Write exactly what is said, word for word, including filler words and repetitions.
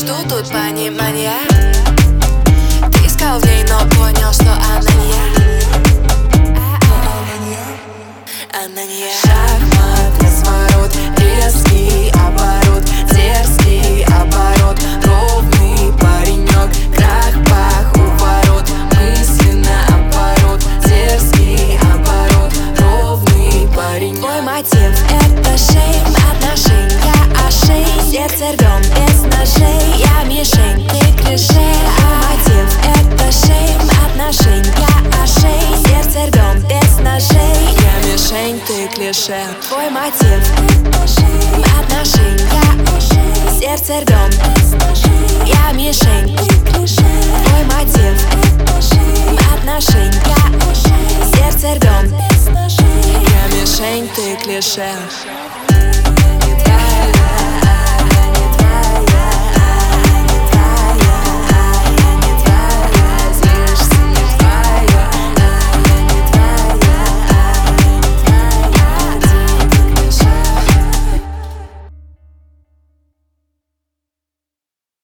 жду тут понимания. Ты искал в ней, но понял, что она не я. Она не я. Шахмат, разворот, резкий оборот, дерзкий оборот, ровный паренек, крах, пах, уворот, мысленно оборот, дерзкий оборот, ровный паренек. Мой мотив — это шейм, отношения, ошей, сердце рвем без ножей, я мишень, ты клише. Мой мотив — это шейм, отношения, ошей, сердце рвем без ножей, я мишень, ты клише. Твой мотив — отношения, сердце рвем без ножей, я мишень, ты клише. Твой мотив — отношения, сердце рвем без ножей, я мишень, ты клише.